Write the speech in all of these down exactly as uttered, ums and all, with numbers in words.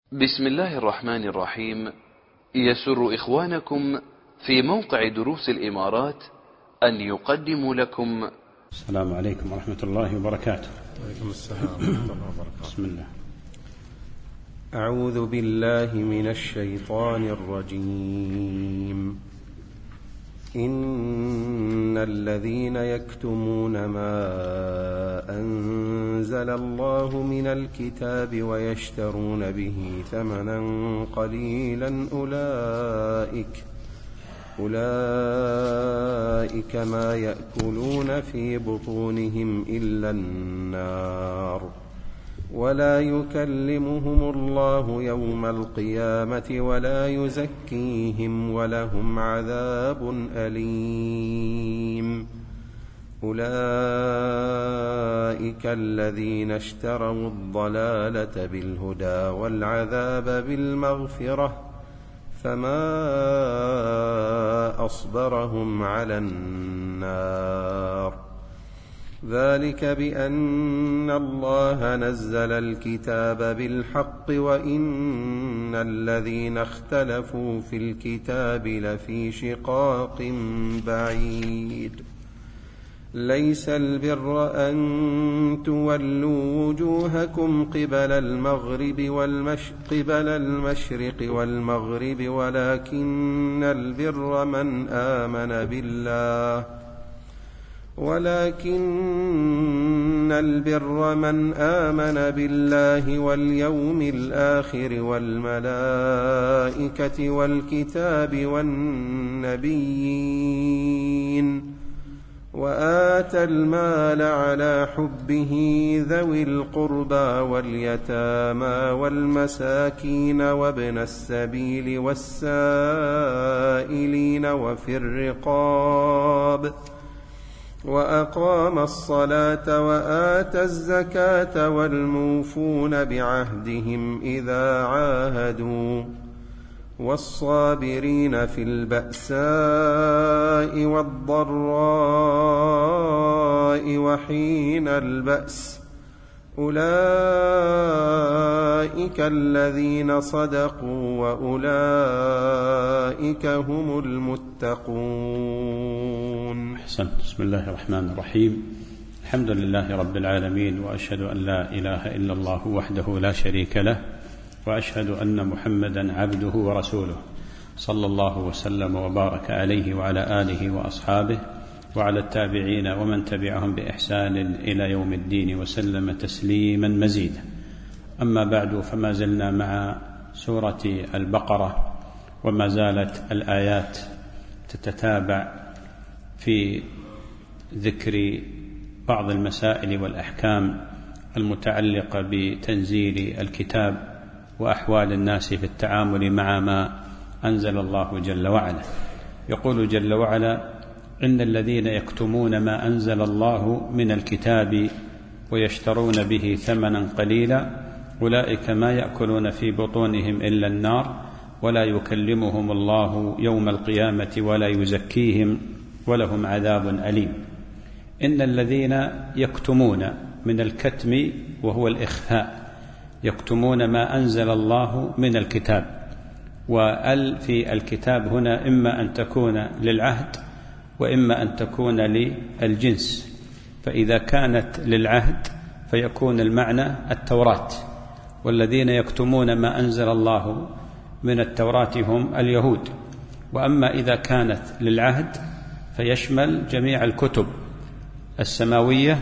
بسم الله الرحمن الرحيم. يسر إخوانكم في موقع دروس الإمارات أن يقدموا لكم. السلام عليكم ورحمة الله وبركاته. وعليكم السلام ورحمة الله وبركاته. بسم الله. أعوذ بالله من الشيطان الرجيم. إن الذين يكتمون ما أنزل الله من الكتاب ويشترون به ثمنا قليلا أولئك أولئك ما يأكلون في بطونهم إلا النار ولا يكلمهم الله يوم القيامة ولا يزكيهم ولهم عذاب أليم. أولئك الذين اشتروا الضلالة بالهدى والعذاب بالمغفرة فما أصبرهم على النار. ذلك بأن الله نزل الكتاب بالحق وإن الذين اختلفوا في الكتاب لفي شقاق بعيد. ليس البر أن تولوا وجوهكم قبل المغرب والمش قبل المشرق والمغرب ولكن البر من آمن بالله ولكن البر من آمن بالله واليوم الآخر والملائكة والكتاب والنبيين وآتى المال على حبه ذوي القربى واليتامى والمساكين وابن السبيل والسائلين وفي الرقاب وأقام الصلاة وآتى الزكاة والموفون بعهدهم إذا عاهدوا والصابرين في البأساء والضراء وحين البأس. أولئك الذين صدقوا وأولئك هم المتقون. أحسنت. بسم الله الرحمن الرحيم. الحمد لله رب العالمين، وأشهد أن لا إله إلا الله وحده لا شريك له، وأشهد أن محمدا عبده ورسوله، صلى الله وسلم وبارك عليه وعلى آله وأصحابه وعلى التابعين ومن تبعهم بإحسان إلى يوم الدين وسلم تسليما مزيدا. أما بعد، فما زلنا مع سورة البقرة، وما زالت الآيات تتتابع في ذكر بعض المسائل والأحكام المتعلقة بتنزيل الكتاب وأحوال الناس في التعامل مع ما أنزل الله جل وعلا. يقول جل وعلا: إن الذين يكتمون ما أنزل الله من الكتاب ويشترون به ثمنا قليلا أولئك ما يأكلون في بطونهم إلا النار ولا يكلمهم الله يوم القيامة ولا يزكيهم ولهم عذاب أليم. إن الذين يكتمون، من الكتم وهو الإخفاء، يكتمون ما أنزل الله من الكتاب. وأل في الكتاب هنا إما أن تكون للعهد وإما أن تكون للجنس. فإذا كانت للعهد فيكون المعنى التوراة، والذين يكتمون ما أنزل الله من التوراة هم اليهود. وأما إذا كانت للعهد فيشمل جميع الكتب السماوية،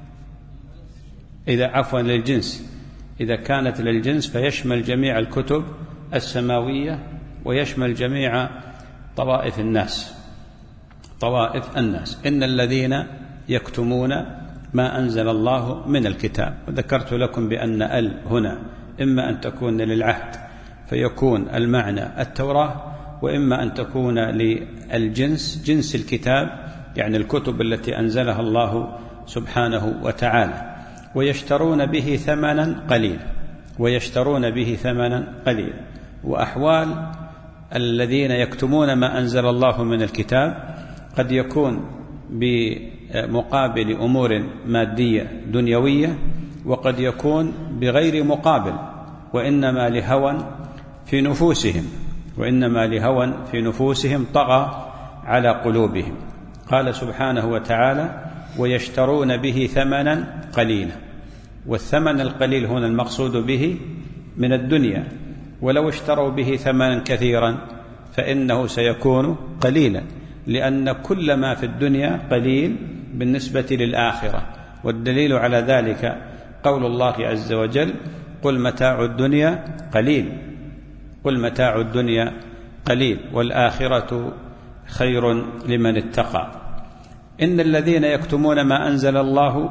إذا عفوا للجنس، إذا كانت للجنس فيشمل جميع الكتب السماوية ويشمل جميع طوائف الناس طوائف الناس. إن الذين يكتمون ما أنزل الله من الكتاب. وذكرت لكم بأن ال هنا إما أن تكون للعهد فيكون المعنى التوراة، وإما أن تكون للجنس، جنس الكتاب، يعني الكتب التي أنزلها الله سبحانه وتعالى. ويشترون به ثمنا قليلا ويشترون به ثمنا قليلا. وأحوال الذين يكتمون ما أنزل الله من الكتاب قد يكون بمقابل أمور مادية دنيوية، وقد يكون بغير مقابل، وإنما لهوى في نفوسهم وإنما لهوى في نفوسهم طغى على قلوبهم. قال سبحانه وتعالى: ويشترون به ثمنا قليلا. والثمن القليل هنا المقصود به من الدنيا، ولو اشتروا به ثمنا كثيرا فإنه سيكون قليلا، لأن كل ما في الدنيا قليل بالنسبة للآخرة. والدليل على ذلك قول الله عز وجل: قل متاع الدنيا قليل قل متاع الدنيا قليل والآخرة خير لمن اتقى. إن الذين يكتمون ما أنزل الله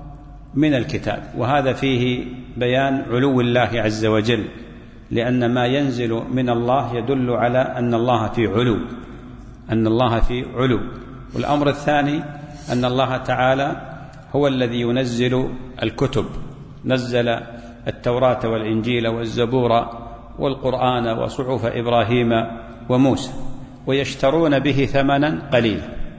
من الكتاب، وهذا فيه بيان علو الله عز وجل، لأن ما ينزل من الله يدل على أن الله في علو أن الله في علو. والأمر الثاني أن الله تعالى هو الذي ينزل الكتب، نزل التوراة والإنجيل والزبور والقرآن وصحف إبراهيم وموسى. ويشترون به ثمنا قليلا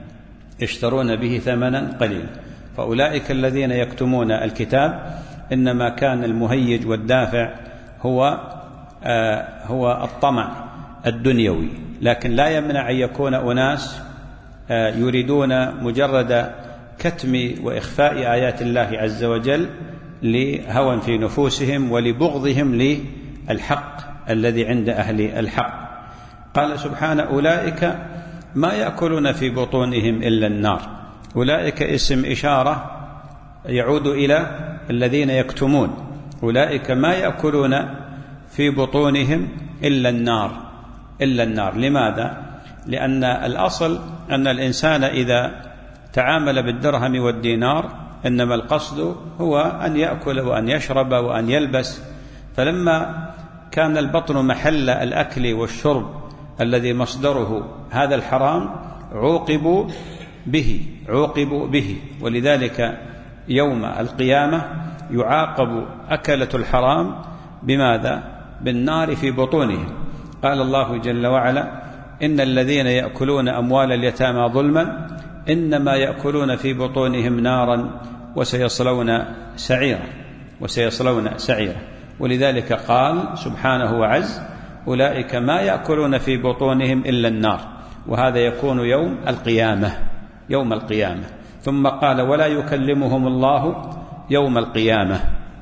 يشترون به ثمنا قليلا فأولئك الذين يكتمون الكتاب إنما كان المهيج والدافع هو آه هو الطمع الدنيوي، لكن لا يمنع أن يكون أناس آه يريدون مجرد كتم وإخفاء آيات الله عز وجل لهوى في نفوسهم ولبغضهم للحق الذي عند أهل الحق. قال سبحانه: أولئك ما يأكلون في بطونهم إلا النار. أولئك اسم إشارة يعود إلى الذين يكتمون. أولئك ما يأكلون في بطونهم إلا النار إلا النار لماذا؟ لأن الأصل أن الإنسان إذا تعامل بالدرهم والدينار إنما القصد هو أن يأكل وأن يشرب وأن يلبس، فلما كان البطن محل الأكل والشرب الذي مصدره هذا الحرام عوقبوا به عوقبوا به ولذلك يوم القيامة يعاقب أكلة الحرام بماذا؟ بالنار في بطونهم. قال الله جل وعلا: إن الذين يأكلون أموال اليتامى ظلما إنما يأكلون في بطونهم نارا وسيصلون سعيرا وسيصلون سعيرا ولذلك قال سبحانه وعز: أولئك ما يأكلون في بطونهم إلا النار. وهذا يكون يوم القيامة يوم القيامة ثم قال: ولا يكلمهم الله يوم القيامة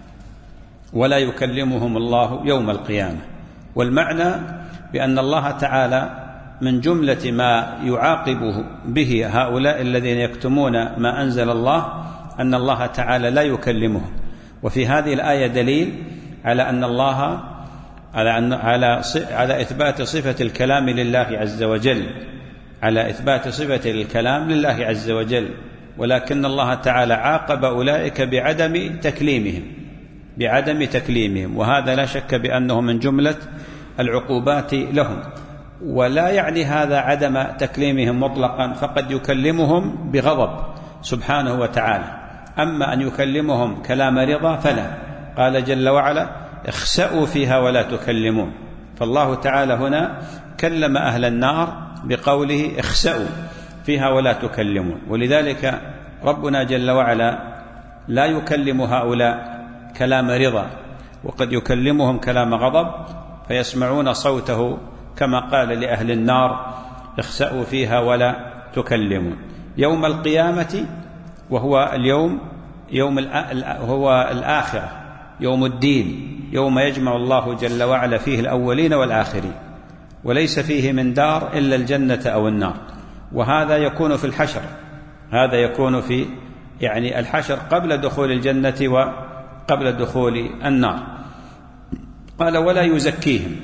ولا يكلمهم الله يوم القيامة. والمعنى بأن الله تعالى من جملة ما يعاقبه به هؤلاء الذين يكتمون ما أنزل الله أن الله تعالى لا يكلمهم. وفي هذه الآية دليل على أن الله على أن على على إثبات صفة الكلام لله عز وجل على إثبات صفة الكلام لله عز وجل ولكن الله تعالى عاقب أولئك بعدم تكليمهم بعدم تكليمهم وهذا لا شك بأنه من جملة العقوبات لهم. ولا يعني هذا عدم تكليمهم مطلقا، فقد يكلمهم بغضب سبحانه وتعالى، أما أن يكلمهم كلام رضا فلا. قال جل وعلا: اخسأوا فيها ولا تكلمون. فالله تعالى هنا كلم أهل النار بقوله: اخسأوا فيها ولا تكلمون. ولذلك ربنا جل وعلا لا يكلم هؤلاء كلام رضا، وقد يكلمهم كلام غضب فيسمعون صوته كما قال لأهل النار: اخسأوا فيها ولا تكلمون. يوم القيامة وهو اليوم يوم هو الآخرة، يوم الدين، يوم يجمع الله جل وعلا فيه الأولين والآخرين، وليس فيه من دار إلا الجنة أو النار. وهذا يكون في الحشر هذا يكون في يعني الحشر قبل دخول الجنة وقبل دخول النار. قال: ولا يزكيهم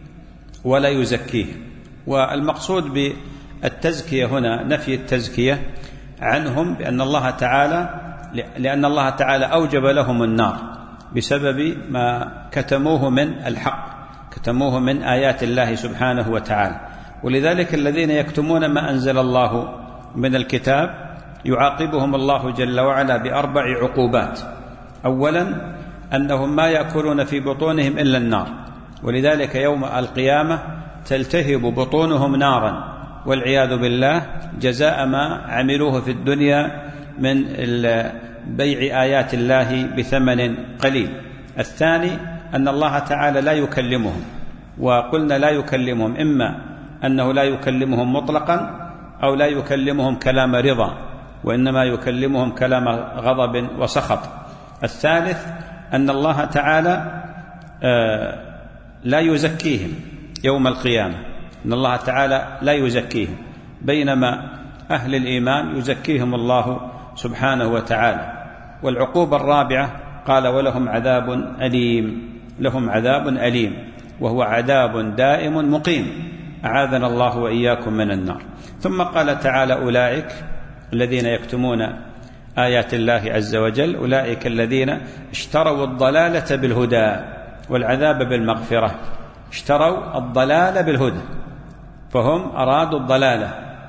ولا يزكيهم. والمقصود بالتزكية هنا نفي التزكية عنهم بأن الله تعالى لأن الله تعالى أوجب لهم النار بسبب ما كتموه من الحق كتموه من آيات الله سبحانه وتعالى. ولذلك الذين يكتمون ما أنزل الله من الكتاب يعاقبهم الله جل وعلا بأربع عقوبات. أولا أنهم ما يأكلون في بطونهم إلا النار، ولذلك يوم القيامة تلتهب بطونهم نارا والعياذ بالله جزاء ما عملوه في الدنيا من بيع آيات الله بثمن قليل. الثاني أن الله تعالى لا يكلمهم، وقلنا لا يكلمهم إما أنه لا يكلمهم مطلقا أو لا يكلمهم كلام رضا، وإنما يكلمهم كلام غضب وسخط. الثالث أن الله تعالى لا يزكيهم يوم القيامة، أن الله تعالى لا يزكيهم، بينما أهل الإيمان يزكيهم الله سبحانه وتعالى. والعقوبة الرابعة قال ولهم عذاب أليم، لهم عذاب أليم وهو عذاب دائم مقيم، أعاذنا الله وإياكم من النار. ثم قال تعالى أولئك الذين يكتمون آيات الله عز وجل، أولئك الذين اشتروا الضلالة بالهدى والعذاب بالمغفرة. اشتروا الضلال بالهدى، فهم أرادوا الضلالة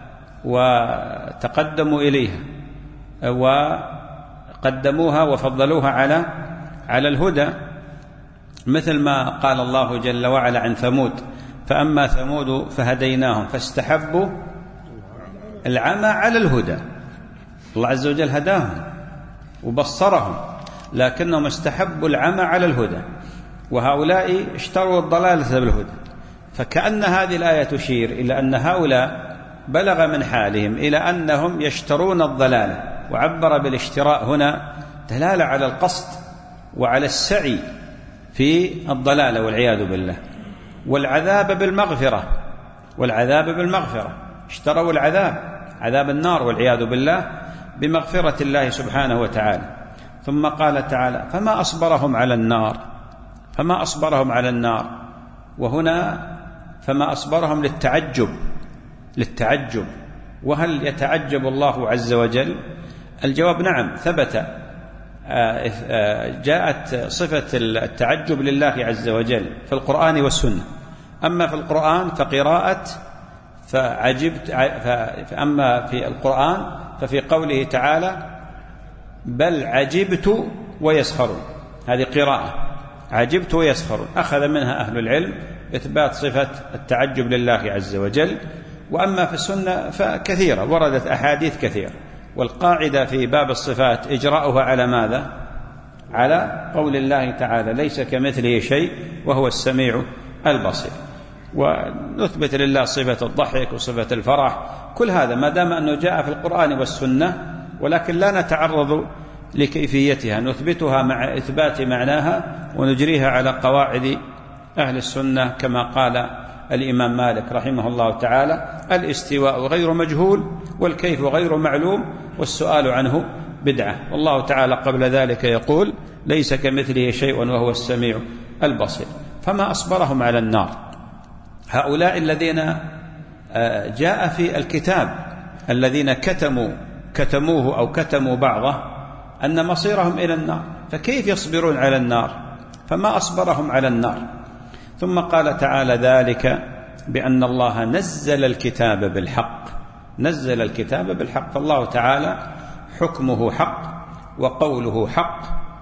وتقدموا إليها وقدموها وفضلوها على على الهدى، مثل ما قال الله جل وعلا عن ثمود: فأما ثمود فهديناهم فاستحبوا العمى على الهدى. الله عز وجل هداهم وبصرهم، لكنهم استحبوا العمى على الهدى، وهؤلاء اشتروا الضلالة بالهدى. فكأن هذه الآية تشير إلى أن هؤلاء بلغ من حالهم إلى أنهم يشترون الضلالة، وعبر بالاشتراء هنا دلالة على القصد وعلى السعي في الضلالة والعياذ بالله. والعذاب بالمغفرة، والعذاب بالمغفرة، اشتروا العذاب عذاب النار والعياذ بالله بمغفرة الله سبحانه وتعالى. ثم قال تعالى: فما أصبرهم على النار، فما أصبرهم على النار، وهنا فما أصبرهم للتعجب، للتعجب. وهل يتعجب الله عز وجل؟ الجواب نعم، ثبت، جاءت صفة التعجب لله عز وجل في القرآن والسنة. أما في القرآن فقراءة فعجبت، فأما في القرآن ففي قوله تعالى: بل عجبت ويسخرون، هذه قراءة، عجبت ويسخرون، أخذ منها أهل العلم إثبات صفة التعجب لله عز وجل. وأما في السنة فكثيرة، وردت أحاديث كثيرة، والقاعدة في باب الصفات إجراؤها على ماذا؟ على قول الله تعالى: ليس كمثله شيء وهو السميع البصير. ونثبت لله صفة الضحك وصفة الفرح، كل هذا ما دام أنه جاء في القرآن والسنة، ولكن لا نتعرض لكيفيتها، نثبتها مع إثبات معناها ونجريها على قواعد أهل السنة، كما قال الإمام مالك رحمه الله تعالى: الاستواء غير مجهول والكيف غير معلوم والسؤال عنه بدعة. والله تعالى قبل ذلك يقول: ليس كمثله شيء وهو السميع البصير. فما أصبرهم على النار، هؤلاء الذين جاء في الكتاب الذين كتموا كتموه أو كتموا بعضه أن مصيرهم إلى النار، فكيف يصبرون على النار؟ فما أصبرهم على النار. ثم قال تعالى: ذلك بأن الله نزل الكتاب بالحق، نزل الكتاب بالحق. فالله تعالى حكمه حق وقوله حق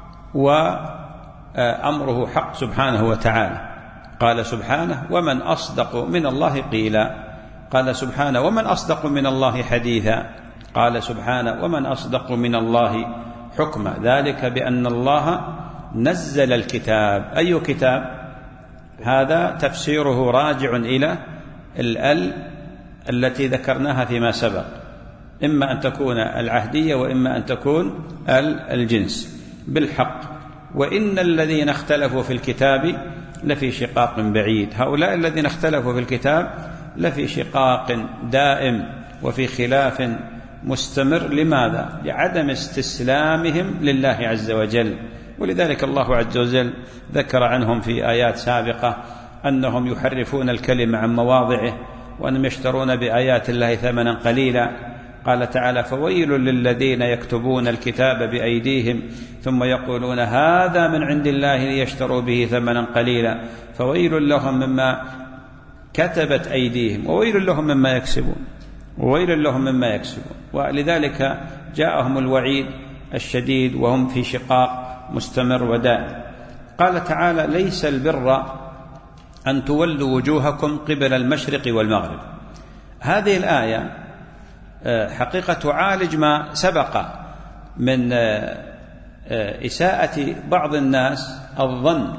وأمره حق سبحانه وتعالى. قال سبحانه: ومن أصدق من الله قيلا. قال سبحانه: ومن أصدق من الله حديثا. قال سبحانه: ومن أصدق من الله حكما. ذلك بأن الله نزل الكتاب. أي كتاب؟ هذا تفسيره راجع إلى الأل التي ذكرناها فيما سبق، إما أن تكون العهدية وإما أن تكون الجنس بالحق. وإن الذين اختلفوا في الكتاب لفي شقاق بعيد. هؤلاء الذين اختلفوا في الكتاب لفي شقاق دائم وفي خلاف مستمر. لماذا؟ لعدم استسلامهم لله عز وجل. ولذلك الله عز وجل ذكر عنهم في آيات سابقة أنهم يحرفون الكلم عن مواضعه وأنهم يشترون بآيات الله ثمنا قليلا. قال تعالى: فويل للذين يكتبون الكتاب بأيديهم ثم يقولون هذا من عند الله ليشتروا به ثمنا قليلا فويل لهم مما كتبت أيديهم وويل لهم مما يكسبون وويل لهم مما يكسبون. ولذلك جاءهم الوعيد الشديد وهم في شقاق مستمر ودائم. قال تعالى: ليس البر أن تولوا وجوهكم قبل المشرق والمغرب. هذه الآية حقيقة تعالج ما سبق من إساءة بعض الناس الظن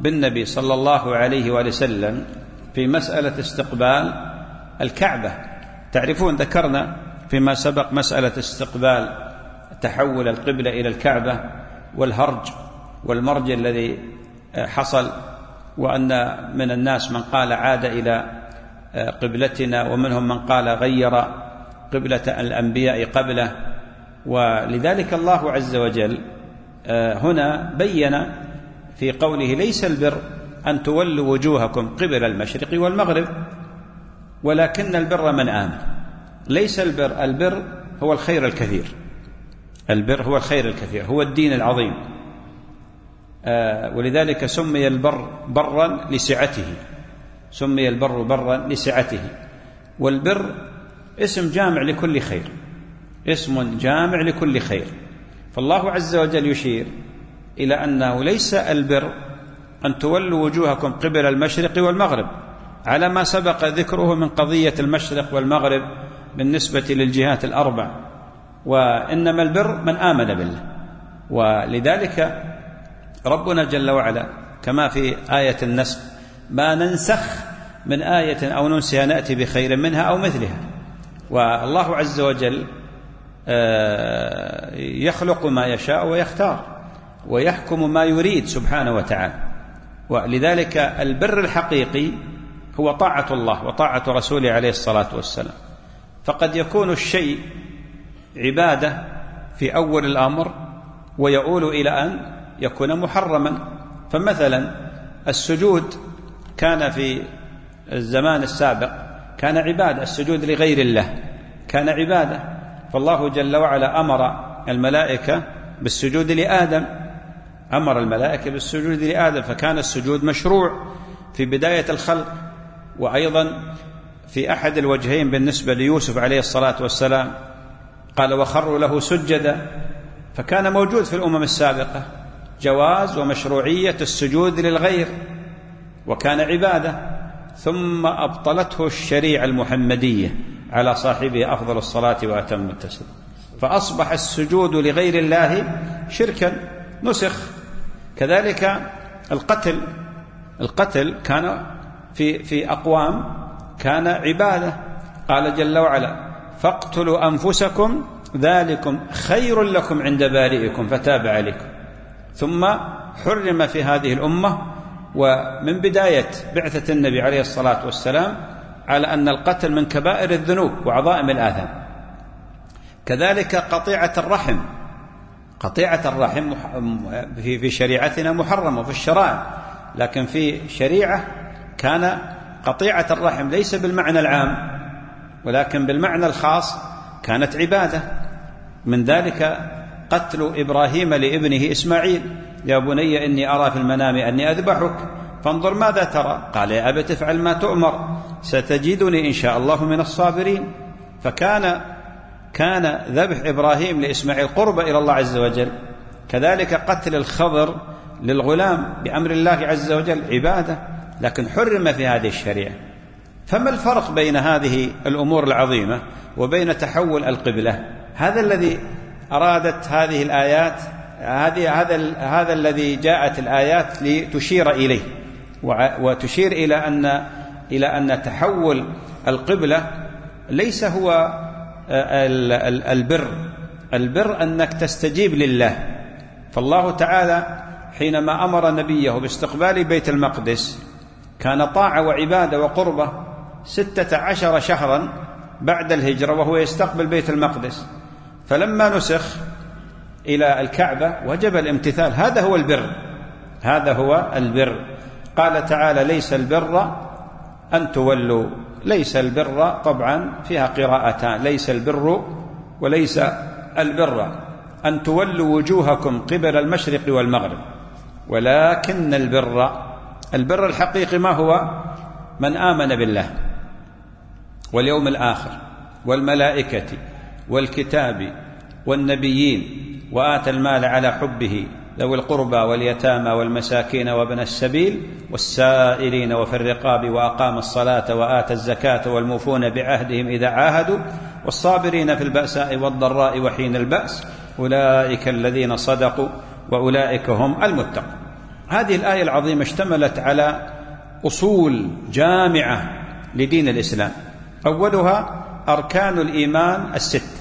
بالنبي صلى الله عليه وآله وسلم في مسألة استقبال الكعبة. تعرفون ذكرنا فيما سبق مسألة استقبال تحول القبلة إلى الكعبة والهرج والمرج الذي حصل، وأن من الناس من قال عاد إلى قبلتنا ومنهم من قال غير قبلة الأنبياء قبله. ولذلك الله عز وجل هنا بين في قوله ليس البر أن تولوا وجوهكم قبل المشرق والمغرب ولكن البر من آمن. ليس البر، البر هو الخير الكثير، البر هو الخير الكثير، هو الدين العظيم. ولذلك سمي البر برا لسعته، سمي البر برا لسعته. والبر اسم جامع لكل خير، اسم جامع لكل خير. فالله عز وجل يشير إلى أنه ليس البر أن تولوا وجوهكم قبل المشرق والمغرب على ما سبق ذكره من قضية المشرق والمغرب بالنسبة للجهات الأربع، وإنما البر من آمن بالله. ولذلك ربنا جل وعلا كما في آية النسخ ما ننسخ من آية أو ننسها نأتي بخير منها أو مثلها. والله عز وجل يخلق ما يشاء ويختار ويحكم ما يريد سبحانه وتعالى. ولذلك البر الحقيقي هو طاعة الله وطاعة رسوله عليه الصلاة والسلام. فقد يكون الشيء عبادة في أول الأمر ويؤول إلى أن يكون محرما. فمثلا السجود كان في الزمان السابق كان عبادة، السجود لغير الله كان عبادة، فالله جل وعلا أمر الملائكة بالسجود لآدم، أمر الملائكة بالسجود لآدم، فكان السجود مشروع في بداية الخلق. وأيضا في أحد الوجهين بالنسبة ليوسف عليه الصلاة والسلام قال وخروا له سجدا، فكان موجود في الأمم السابقة جواز ومشروعية السجود للغير وكان عبادة، ثم أبطلته الشريعة المحمدية على صاحبه أفضل الصلاة وأتم التسليم، فأصبح السجود لغير الله شركا نسخ. كذلك القتل، القتل كان في في أقوام كان عبادة، قال جل وعلا فاقتلوا أنفسكم ذلكم خير لكم عند بارئكم فتاب عليكم. ثم حرم في هذه الأمة ومن بداية بعثة النبي عليه الصلاة والسلام على أن القتل من كبائر الذنوب وعظائم الآثام. كذلك قطيعة الرحم، قطيعة الرحم في شريعتنا محرمة في الشرائع، لكن في شريعة كان قطيعة الرحم ليس بالمعنى العام ولكن بالمعنى الخاص كانت عبادة. من ذلك قتل إبراهيم لابنه إسماعيل، يا بني إني أرى في المنام أني أذبحك فانظر ماذا ترى، قال يا أبت افعل ما تؤمر ستجدني إن شاء الله من الصابرين. فكان كان ذبح إبراهيم لإسماعيل قرب إلى الله عز وجل. كذلك قتل الخضر للغلام بأمر الله عز وجل عبادة، لكن حرم في هذه الشريعة. فما الفرق بين هذه الأمور العظيمة وبين تحول القبلة؟ هذا الذي أرادت هذه الآيات، هذه هذا هذا الذي جاءت الآيات لتشير إليه، وتشير إلى أن إلى أن تحول القبلة ليس هو البر. البر أنك تستجيب لله. فالله تعالى حينما أمر نبيه باستقبال بيت المقدس كان طاعة وعبادة وقربة ستة عشر شهرا بعد الهجرة وهو يستقبل بيت المقدس، فلما نسخ إلى الكعبة وجب الامتثال. هذا هو البر، هذا هو البر. قال تعالى ليس البر أن تولوا، ليس البر طبعا فيها قراءتان، ليس البر وليس البر أن تولوا وجوهكم قبل المشرق والمغرب ولكن البر، البر الحقيقي ما هو؟ من آمن بالله واليوم الآخر والملائكة والكتاب والنبيين وآتى المال على حبه ذوي القربى واليتامى والمساكين وابن السبيل والسائلين وفي الرقاب وأقام الصلاة وآتى الزكاة والموفون بعهدهم إذا عاهدوا والصابرين في البأساء والضراء وحين البأس أولئك الذين صدقوا وأولئك هم المتقون. هذه الآية العظيمة اشتملت على أصول جامعة لدين الإسلام، أولها أركان الإيمان الستة،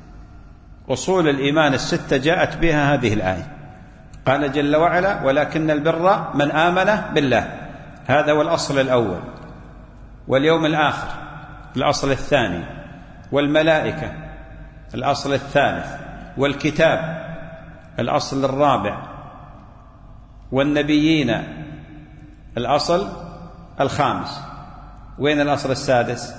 أصول الإيمان الستة جاءت بها هذه الآية. قال جل وعلا: ولكن البر من آمن بالله، هذا هو الأصل الأول، واليوم الآخر الأصل الثاني، والملائكة الأصل الثالث، والكتاب الأصل الرابع، والنبيين الأصل الخامس. وين الأصل السادس؟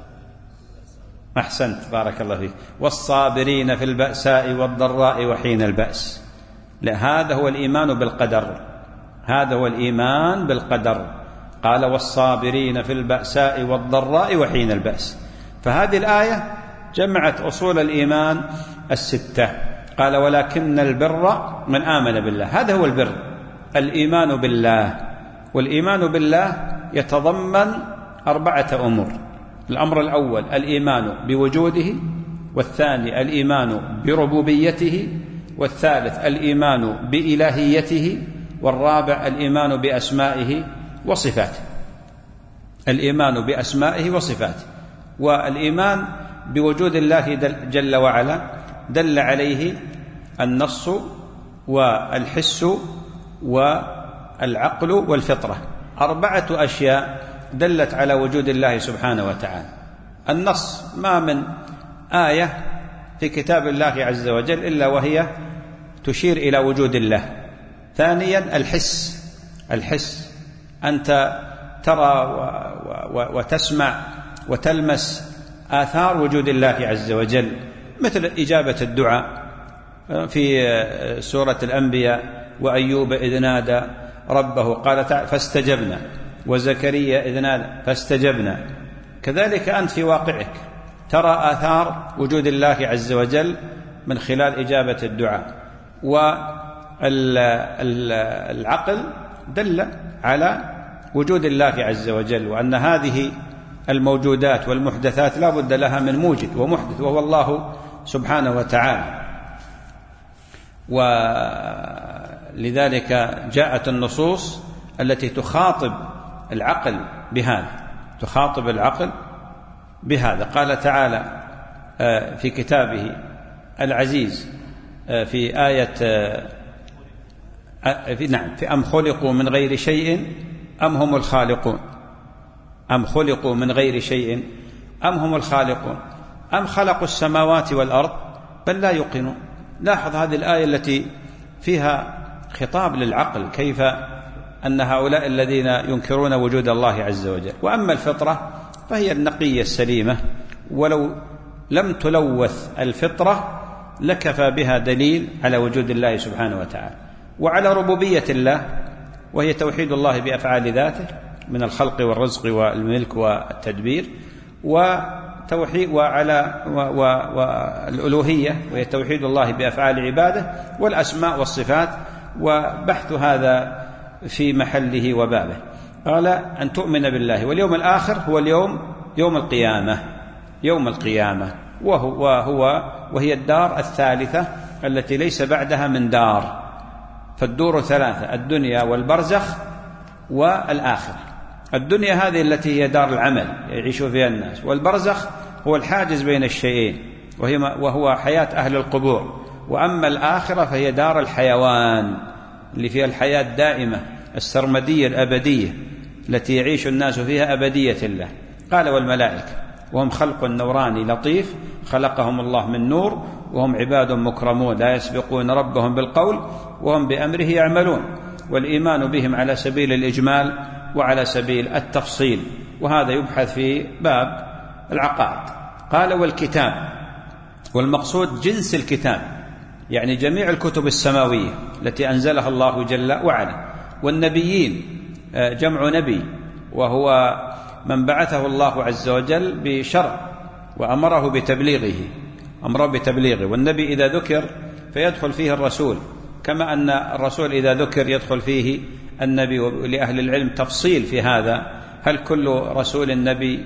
أحسنت، بارك الله فيك. والصابرين في البأساء والضراء وحين البأس. لا، هذا هو الإيمان بالقدر، هذا هو الإيمان بالقدر. قال: والصابرين في البأساء والضراء وحين البأس. فهذه الآية جمعت أصول الإيمان الستة. قال: ولكن البر من آمن بالله، هذا هو البر، الإيمان بالله. والإيمان بالله يتضمن أربعة أمور: الأمر الأول الإيمان بوجوده، والثاني الإيمان بربوبيته، والثالث الإيمان بإلهيته، والرابع الإيمان بأسمائه وصفاته. الإيمان بأسمائه وصفاته. والإيمان بوجود الله جل وعلا دل عليه النص والحس والعقل والفطرة، أربعة أشياء دلت على وجود الله سبحانه وتعالى. النص: ما من آية في كتاب الله عز وجل إلا وهي تشير إلى وجود الله. ثانيا الحس، الحس أنت ترى وتسمع وتلمس آثار وجود الله عز وجل، مثل إجابة الدعاء في سورة الأنبياء: وأيوب إذ نادى ربه قال تعالى فاستجبنا، وزكريا إذ نادى فاستجبنا. كذلك أنت في واقعك ترى آثار وجود الله عز وجل من خلال إجابة الدعاء. والعقل دل على وجود الله عز وجل، وأن هذه الموجودات والمحدثات لا بد لها من موجد ومحدث، وهو الله سبحانه وتعالى. ولذلك جاءت النصوص التي تخاطب العقل بهذا، تخاطب العقل بهذا. قال تعالى في كتابه العزيز في آية في نعم في أم خلقوا من غير شيء أم هم الخالقون، أم خلقوا من غير شيء أم هم الخالقون، أم خلقوا السماوات والأرض بل لا يوقنون. لاحظ هذه الآية التي فيها خطاب للعقل، كيف أن هؤلاء الذين ينكرون وجود الله عز وجل. وأما الفطرة فهي النقية السليمة، ولو لم تلوث الفطرة لكفى بها دليل على وجود الله سبحانه وتعالى وعلى ربوبية الله، وهي توحيد الله بأفعال ذاته من الخلق والرزق والملك والتدبير، وتوحيد وعلى والألوهية وهي توحيد الله بأفعال عباده، والأسماء والصفات، وبحث هذا في محله وبابه. قال: أن تؤمن بالله واليوم الآخر، هو اليوم يوم القيامة، يوم القيامة وهو, وهو وهي الدار الثالثة التي ليس بعدها من دار. فالدور ثلاثة: الدنيا والبرزخ والآخرة. الدنيا هذه التي هي دار العمل يعيش فيها الناس، والبرزخ هو الحاجز بين الشيئين وهي وهو حياة أهل القبور. وأما الآخرة فهي دار الحيوان اللي فيها الحياة الدائمة السرمدية الأبدية التي يعيش الناس فيها أبدية الله. قال: والملائكة وهم خلق نوراني لطيف خلقهم الله من نور وهم عباد مكرمون لا يسبقون ربهم بالقول وهم بأمره يعملون. والإيمان بهم على سبيل الإجمال وعلى سبيل التفصيل، وهذا يبحث في باب العقائد. قال: والكتاب، والمقصود جنس الكتاب، يعني جميع الكتب السماوية التي أنزلها الله جل وعلا. والنبيين جمع نبي، وهو من بعثه الله عز وجل بشرع وأمره بتبليغه، أمره بتبليغه. والنبي إذا ذكر فيدخل فيه الرسول، كما أن الرسول إذا ذكر يدخل فيه النبي. ولأهل العلم تفصيل في هذا: هل كل رسول نبي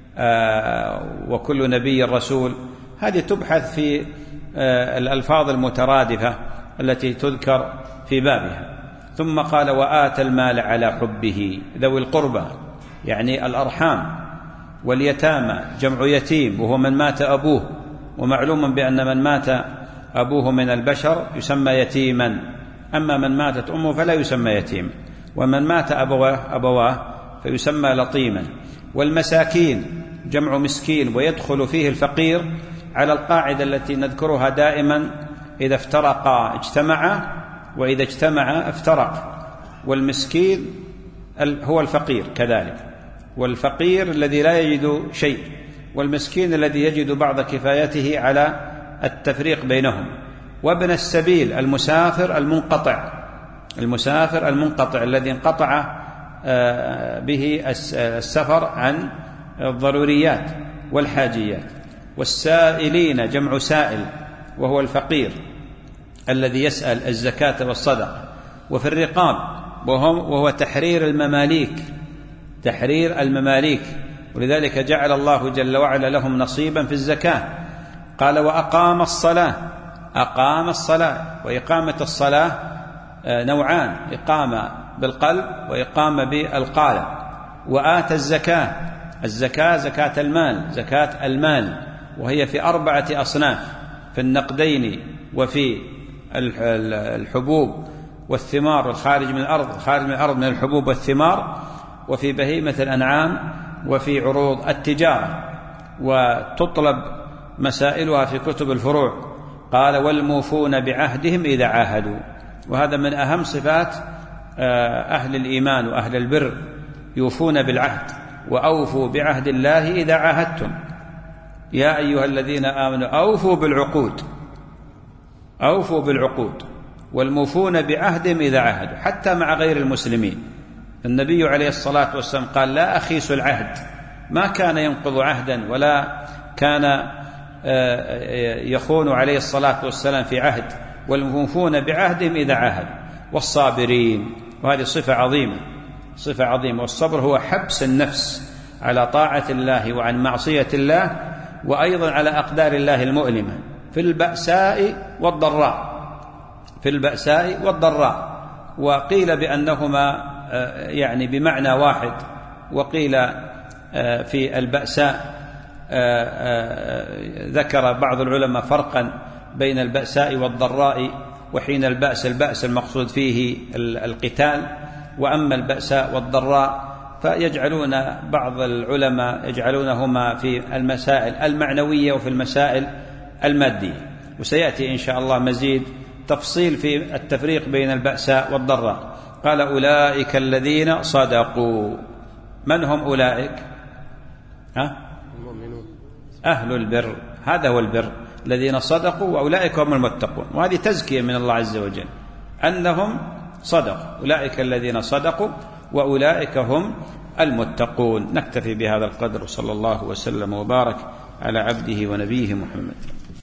آه وكل نبي رسول؟ هذه تبحث في آه الألفاظ المترادفة التي تذكر في بابها. ثم قال وآتى المال على حبه ذوي القربى، يعني الأرحام واليتامى، جمع يتيم وهو من مات أبوه، ومعلوم بأن من مات أبوه من البشر يسمى يتيما، أما من ماتت أمه فلا يسمى يتيم، ومن مات أبواه, أبواه فيسمى لطيما. والمساكين جمع مسكين، ويدخل فيه الفقير على القاعدة التي نذكرها دائما: إذا افترقا اجتمعا وإذا اجتمعا افترق. والمسكين هو الفقير كذلك، والفقير الذي لا يجد شيء، والمسكين الذي يجد بعض كفايته على التفريق بينهم. وابن السبيل المسافر المنقطع، المسافر المنقطع الذي انقطع به السفر عن الضروريات والحاجيات. والسائلين جمع سائل وهو الفقير الذي يسأل الزكاة والصدقة. وفي الرقاب وهو تحرير المماليك، تحرير المماليك، ولذلك جعل الله جل وعلا لهم نصيبا في الزكاة. قال وأقام الصلاة، أقام الصلاة، وإقامة الصلاة نوعان: إقامة بالقلب وإقامة بالقالب. وآتى الزكاة، الزكاة زكاة المال، زكاة المال، وهي في أربعة أصناف: في النقدين وفي الحبوب والثمار والخارج من الأرض، خارج من الأرض من الحبوب والثمار، وفي بهيمة الأنعام، وفي عروض التجارة. وتطلب مسائلها في كتب الفروع. قال والموفون بعهدهم إذا عاهدوا، وهذا من أهم صفات أهل الإيمان وأهل البر، يوفون بالعهد. وأوفوا بعهد الله إذا عاهدتم، يا أيها الذين آمنوا أوفوا بالعقود، أوفوا بالعقود. والموفون بعهدهم إذا عاهدوا، حتى مع غير المسلمين. النبي عليه الصلاة والسلام قال لا أخيس العهد، ما كان ينقض عهدا ولا كان يخون عليه الصلاة والسلام في عهد. والموفون بعهدهم إذا عاهدوا. والصابرين، وهذه صفة عظيمة، صفة عظيمة. والصبر هو حبس النفس على طاعة الله وعن معصية الله، وأيضا على أقدار الله المؤلمة، في البأساء والضراء، في البأساء والضراء. وقيل بأنهما يعني بمعنى واحد، وقيل في البأساء ذكر بعض العلماء فرقا بين البأساء والضراء، وحين البأس البأس المقصود فيه القتال، وأما البأساء والضراء فيجعلون بعض العلماء يجعلونهما في المسائل المعنوية وفي المسائل المادية. وسيأتي إن شاء الله مزيد تفصيل في التفريق بين البأساء والضراء. قال أولئك الذين صدقوا. من هم أولئك؟ ها؟ أهل البر، هذا هو البر، الذين صدقوا، وأولئك هم المتقون. وهذه تزكية من الله عز وجل أنهم صدقوا، أولئك الذين صدقوا وأولئك هم المتقون. نكتفي بهذا القدر، وصلى الله وسلم وبارك على عبده ونبيه محمد.